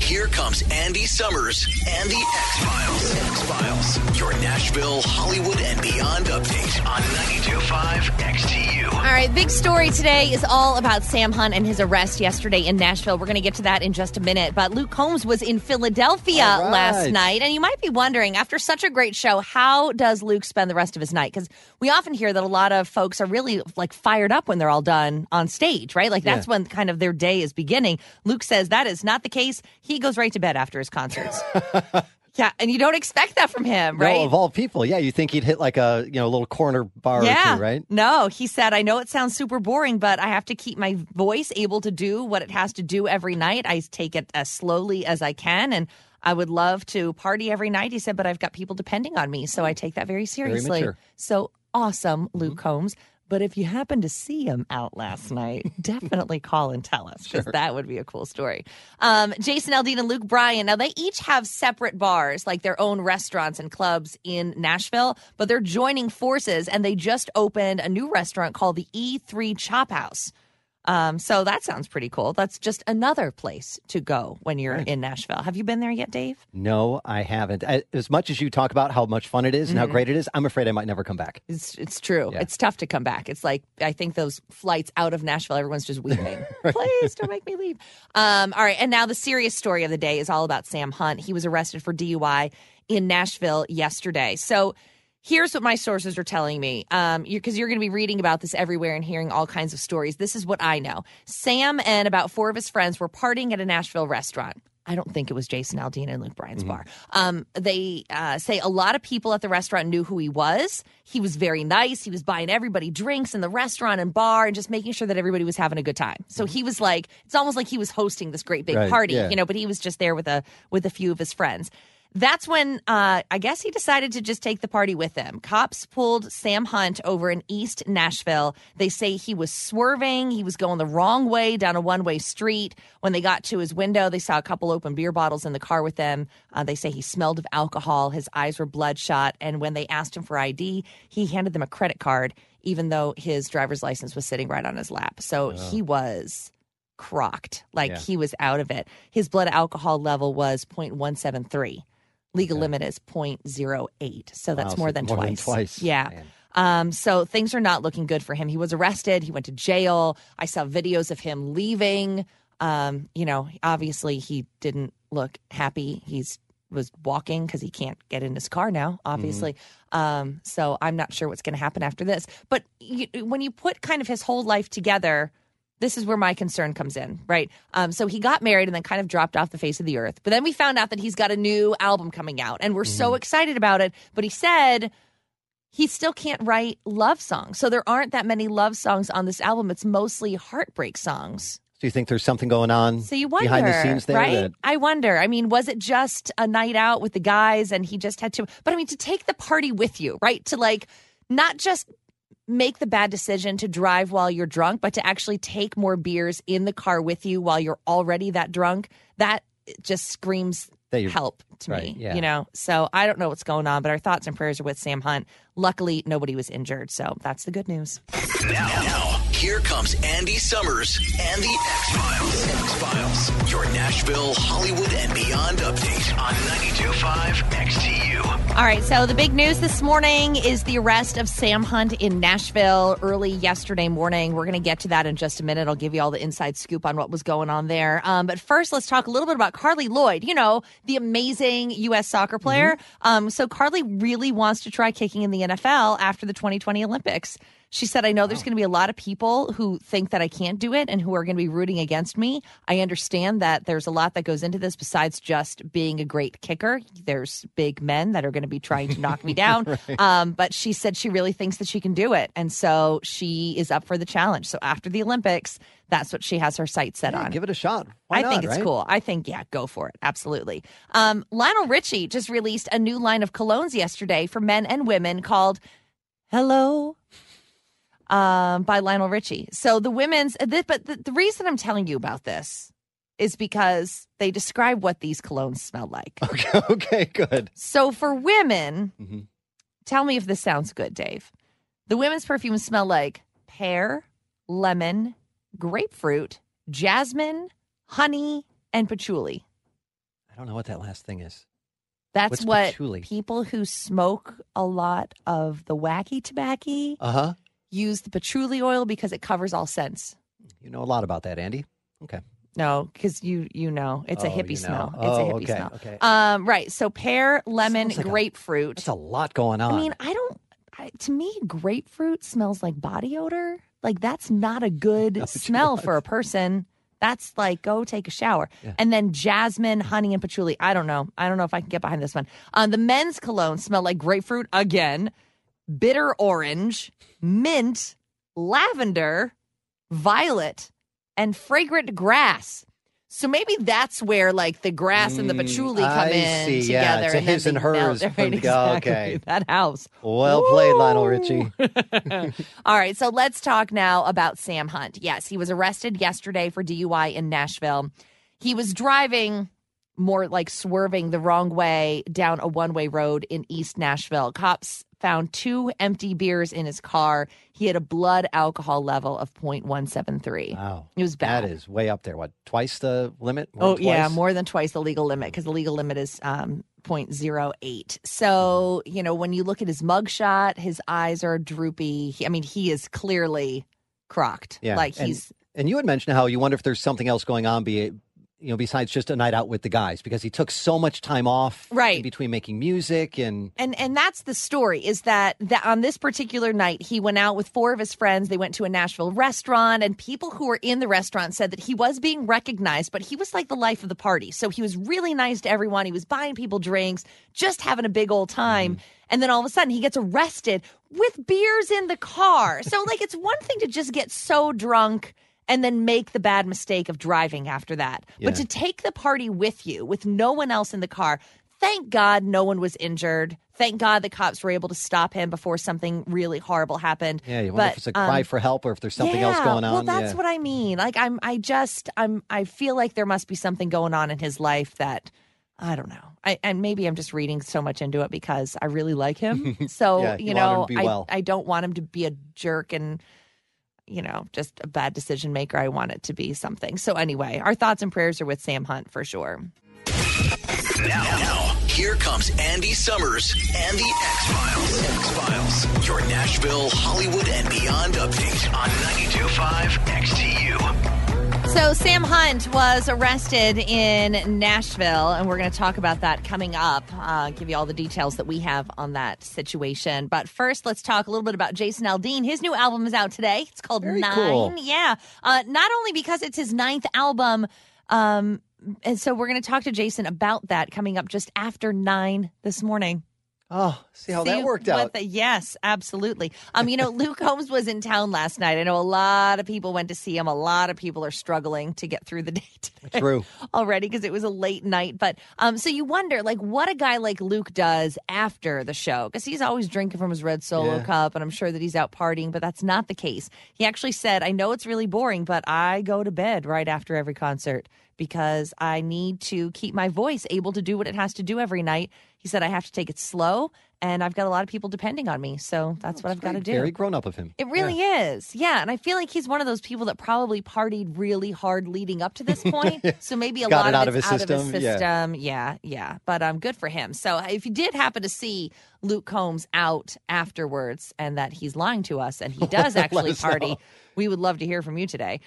Here comes Andy Summers and the X-Files. X-Files, your Nashville, Hollywood, and beyond update on 92.5 XTU. All right, big story today is all about Sam Hunt and his arrest yesterday in Nashville. We're going to get to that in just a minute. But Luke Combs was in Philadelphia last night. And you might be wondering, after such a great show, how does Luke spend the rest of his night? Because we often hear that a lot of folks are really fired up when they're all done on stage, right? That's when kind of their day is beginning. Luke says that is not the case. He goes right to bed after his concerts. Yeah, and you don't expect that from him, right? No, of all people, you think he'd hit like a little corner bar or two, right? No, he said, I know it sounds super boring, but I have to keep my voice able to do what it has to do every night. I take it as slowly as I can, and I would love to party every night, he said, but I've got people depending on me, so I take that very seriously. Very mature. So awesome, Luke Combs. But if you happen to see him out last night, definitely call and tell us, because that would be a cool story. Jason Aldean and Luke Bryan, now they each have separate bars, like their own restaurants and clubs in Nashville, but they're joining forces, and they just opened a new restaurant called the E3 Chop House. So that sounds pretty cool. That's just another place to go when you're in Nashville. Have you been there yet, Dave? No, I haven't. As much as you talk about how much fun it is and how great it is, I'm afraid I might never come back. It's true. Yeah. It's tough to come back. It's like, I think those flights out of Nashville, everyone's just weeping. Please don't make me leave. All right. And now the serious story of the day is all about Sam Hunt. He was arrested for DUI in Nashville yesterday. So here's what my sources are telling me, because you're going to be reading about this everywhere and hearing all kinds of stories. This is what I know. Sam and about 4 of his friends were partying at a Nashville restaurant. I don't think it was Jason Aldean and Luke Bryan's bar. They say a lot of people at the restaurant knew who he was. He was very nice. He was buying everybody drinks in the restaurant and bar and just making sure that everybody was having a good time. So he was like, it's almost like he was hosting this great big party, but he was just there with a few of his friends. That's when I guess he decided to just take the party with him. Cops pulled Sam Hunt over in East Nashville. They say he was swerving. He was going the wrong way down a one-way street. When they got to his window, they saw a couple open beer bottles in the car with them. They say he smelled of alcohol. His eyes were bloodshot. And when they asked him for ID, he handed them a credit card, even though his driver's license was sitting right on his lap. So he was crocked. He was out of it. His blood alcohol level was 0.173. Legal limit is 0.08. So that's more than twice. Yeah. So things are not looking good for him. He was arrested. He went to jail. I saw videos of him leaving. Obviously he didn't look happy. Was walking because he can't get in his car now, obviously. So I'm not sure what's going to happen after this. But when you put kind of his whole life together, this is where my concern comes in, right? So he got married and then kind of dropped off the face of the earth. But then we found out that he's got a new album coming out, and we're so excited about it. But he said he still can't write love songs. So there aren't that many love songs on this album. It's mostly heartbreak songs. Do you think there's something going on behind the scenes there? Right? I wonder. I mean, was it just a night out with the guys and he just had to... But I mean, to take the party with you, right? To not just make the bad decision to drive while you're drunk, but to actually take more beers in the car with you while you're already that drunk, that just screams help to me, So I don't know what's going on, but our thoughts and prayers are with Sam Hunt. Luckily, nobody was injured, so that's the good news. Now, here comes Andy Summers and the X-Files. X-Files, your Nashville, Hollywood, and beyond update on 92.5 XTU. All right, so the big news this morning is the arrest of Sam Hunt in Nashville early yesterday morning. We're going to get to that in just a minute. I'll give you all the inside scoop on what was going on there. But first, let's talk a little bit about Carly Lloyd, the amazing U.S. soccer player. So Carly really wants to try kicking in the NFL after the 2020 Olympics. She said, I know there's going to be a lot of people who think that I can't do it and who are going to be rooting against me. I understand that there's a lot that goes into this besides just being a great kicker. There's big men that are going to be trying to knock me down. Right. But she said she really thinks that she can do it. And so she is up for the challenge. So after the Olympics, that's what she has her sights set on. Give it a shot. I think it's cool. I think, go for it. Absolutely. Lionel Richie just released a new line of colognes yesterday for men and women called Hello by Lionel Richie. So the women's, but the reason I'm telling you about this is because they describe what these colognes smell like. Okay, good. So for women, tell me if this sounds good, Dave. The women's perfumes smell like pear, lemon, grapefruit, jasmine, honey, and patchouli. I don't know what that last thing is. That's What's what patchouli? people who smoke a lot of the wacky tobacco Uh-huh. use the patchouli oil because it covers all scents. You know a lot about that, Andy. Okay. No, because you know it's a Oh, hippie you know. smell. It's Oh, a hippie okay, smell. okay. Right. So pear, lemon, Sounds like grapefruit. That's a lot going on. I mean, to me, grapefruit smells like body odor. Like that's not a good smell for a person. That's like, go take a shower. Yeah. And then jasmine, honey, and patchouli. I don't know if I can get behind this one. The men's cologne smell like grapefruit again, bitter orange, mint, lavender, violet, and fragrant grass. So maybe that's where like the grass and the patchouli come I in see. together. Yeah, it's a and then his and they melt. hers. Right, exactly. Okay. That house. Well played, Lionel Richie. All right, so let's talk now about Sam Hunt. Yes, he was arrested yesterday for DUI in Nashville. He was driving more like swerving the wrong way down a one-way road in East Nashville. Cops found 2 empty beers in his car. He had a blood alcohol level of 0.173. Wow. It was bad. That is way up there. What, twice the limit? Yeah, more than twice the legal limit because the legal limit is 0.08. So, when you look at his mugshot, his eyes are droopy. He is clearly crocked. Yeah. Like and, he's... And you had mentioned how you wonder if there's something else going on, besides just a night out with the guys, because he took so much time off Right. in between making music and that's the story, is that on this particular night, he went out with 4 of his friends. They went to a Nashville restaurant, and people who were in the restaurant said that he was being recognized, but he was like the life of the party. So he was really nice to everyone. He was buying people drinks, just having a big old time. And then all of a sudden he gets arrested with beers in the car. So like, it's one thing to just get so drunk and then make the bad mistake of driving after that. Yeah. But to take the party with you, with no one else in the car, thank God no one was injured. Thank God the cops were able to stop him before something really horrible happened. yeah, you wonder if it's a cry for help or if there's something else going on. Well, that's Yeah. what I mean. Like I feel like there must be something going on in his life that I don't know. And maybe I'm just reading so much into it because I really like him. So, Yeah, you want him to be well. I don't want him to be a jerk and just a bad decision maker. I want it to be something. So anyway, our thoughts and prayers are with Sam Hunt for sure. Now, here comes Andy Summers and the X-Files. Your Nashville, Hollywood, and beyond update on 92.5 XTU. So Sam Hunt was arrested in Nashville, and we're going to talk about that coming up. Give you all the details that we have on that situation. But first, let's talk a little bit about Jason Aldean. His new album is out today. It's called Very 9. cool. Yeah. Not only because it's his 9th album, and so we're going to talk to Jason about that coming up just after 9 this morning. Oh, see how that worked out. Yes, absolutely. Luke Combs was in town last night. I know a lot of people went to see him. A lot of people are struggling to get through the day today. True. Already because it was a late night. But so you wonder, like, what a guy like Luke does after the show, because he's always drinking from his red Solo cup, and I'm sure that he's out partying, but that's not the case. He actually said, I know it's really boring, but I go to bed right after every concert because I need to keep my voice able to do what it has to do every night. He said, I have to take it slow, and I've got a lot of people depending on me, so that's what I've got to do. Very grown up of him. It really is. Yeah, and I feel like he's one of those people that probably partied really hard leading up to this point, so maybe a Got lot it out of of it's his out of his system. system. Yeah. But good for him. So if you did happen to see Luke Combs out afterwards and that he's lying to us and he does actually us party, know. we would love to hear from you today.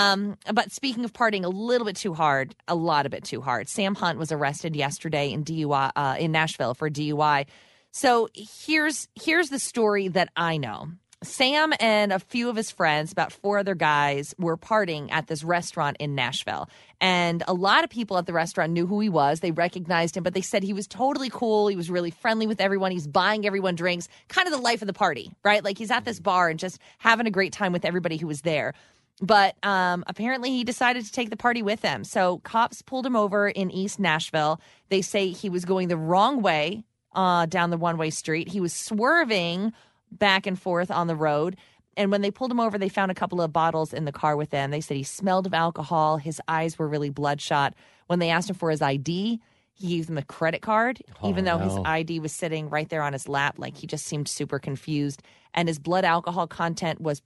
But speaking of partying a little bit too hard, a lot of it too hard, Sam Hunt was arrested yesterday in DUI in Nashville for DUI. So here's the story that I know. Sam and a few of his friends, about 4 other guys, were partying at this restaurant in Nashville. And a lot of people at the restaurant knew who he was. They recognized him, but they said he was totally cool. He was really friendly with everyone. He's buying everyone drinks, kind of the life of the party, right? Like he's at this bar and just having a great time with everybody who was there. But apparently he decided to take the party with him. So cops pulled him over in East Nashville. They say he was going the wrong way down the one-way street. He was swerving back and forth on the road. And when they pulled him over, they found a couple of bottles in the car with him. They said he smelled of alcohol. His eyes were really bloodshot. When they asked him for his ID, he gave them a credit card, even though his ID was sitting right there on his lap. Like he just seemed super confused. And his blood alcohol content was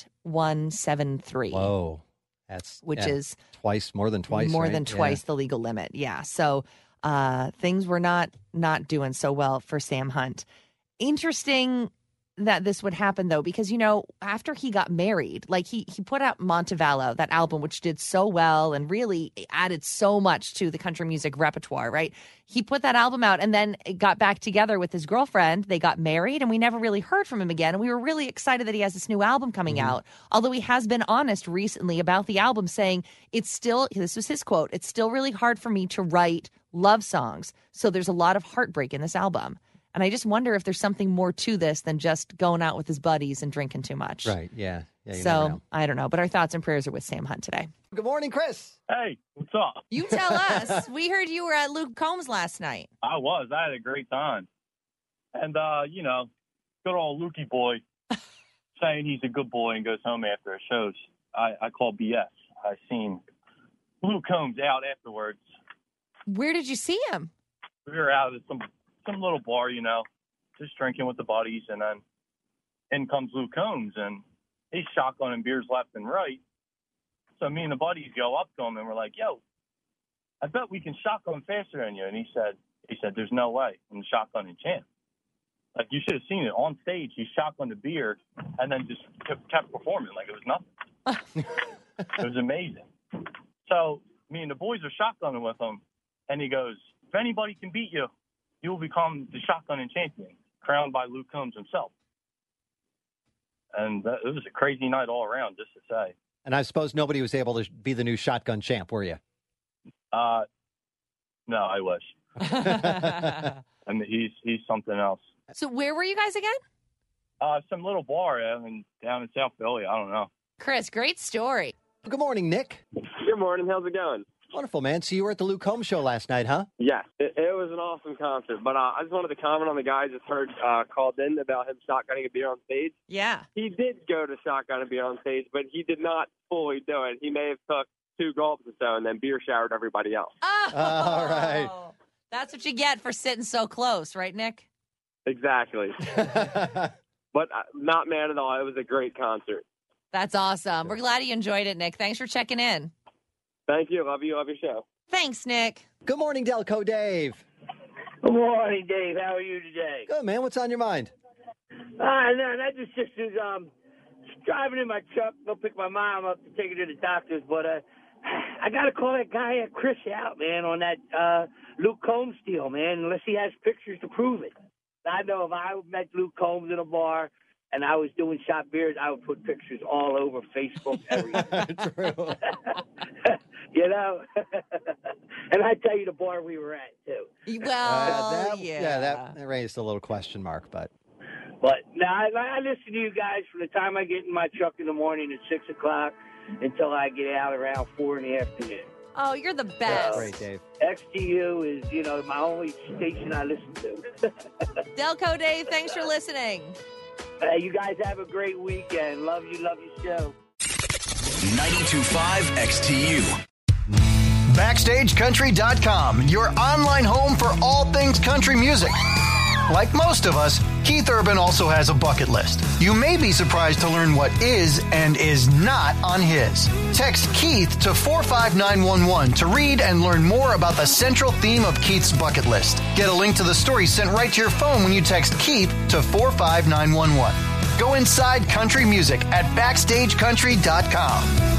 0.173. Whoa. That's which is more than twice. More right? than twice the legal limit. Yeah. So things were not doing so well for Sam Hunt. Interesting that this would happen, though, because, after he got married, like he put out Montevallo, that album, which did so well and really added so much to the country music repertoire, right? He put that album out and then got back together with his girlfriend. They got married and we never really heard from him again. And we were really excited that he has this new album coming out. Although he has been honest recently about the album, saying it's still, this was his quote, "It's still really hard for me to write love songs. So there's a lot of heartbreak in this album." And I just wonder if there's something more to this than just going out with his buddies and drinking too much. Right, yeah. You never So, know. I don't know. But our thoughts and prayers are with Sam Hunt today. Good morning, Chris. Hey, what's up? You tell us. We heard you were at Luke Combs last night. I had a great time. And, good old Lukey boy saying he's a good boy and goes home after his shows. I call BS. I seen Luke Combs out afterwards. Where did you see him? We were out at some little bar, just drinking with the buddies. And then in comes Luke Combs, and he's shotgunning beers left and right. So me and the buddies go up to him, and we're like, "Yo, I bet we can shotgun faster than you." And he said, "There's no way. I'm the shotgunning champ." Like, you should have seen it on stage. He shotgunned a beer and then just kept performing like it was nothing. It was amazing. So me and the boys are shotgunning with him, and he goes, "If anybody can beat you, you will become the shotgunning champion, crowned by Luke Combs himself." And it was a crazy night all around, just to say. And I suppose nobody was able to be the new shotgun champ, were you? No, I wish. I mean, he's something else. So where were you guys again? Some little bar down in South Philly. I don't know. Chris, great story. Good morning, Nick. Good morning. How's it going? Wonderful, man. So you were at the Luke Combs show last night, huh? Yeah, it was an awesome concert. But I just wanted to comment on the guy I just heard called in about him shotgunning a beer on stage. Yeah. He did go to shotgun a beer on stage, but he did not fully do it. He may have took 2 gulps or so and then beer showered everybody else. Oh, all right. That's what you get for sitting so close, right, Nick? Exactly. But not mad at all. It was a great concert. That's awesome. We're glad you enjoyed it, Nick. Thanks for checking in. Thank you. Love you. Love your show. Thanks, Nick. Good morning, Delco Dave. Good morning, Dave. How are you today? Good, man. What's on your mind? No, I just driving in my truck, go pick my mom up to take her to the doctor's, but I got to call that guy Chris out, man, on that Luke Combs deal, man, unless he has pictures to prove it. I know if I met Luke Combs in a bar and I was doing shot beers, I would put pictures all over Facebook, everything. True. And I tell you the bar we were at, too. Well, that raised a little question mark, but. But now I listen to you guys from the time I get in my truck in the morning at 6 o'clock until I get out around 4 in the afternoon. Oh, you're the best. Great, Dave. XTU is, my only station I listen to. Delco Dave, thanks for listening. You guys have a great weekend. Love your show. 92.5 XTU. BackstageCountry.com, your online home for all things country music. Like most of us, Keith Urban also has a bucket list. You may be surprised to learn what is and is not on his. Text Keith to 45911 to read and learn more about the central theme of Keith's bucket list. Get a link to the story sent right to your phone when you text Keith to 45911. Go inside country music at BackstageCountry.com.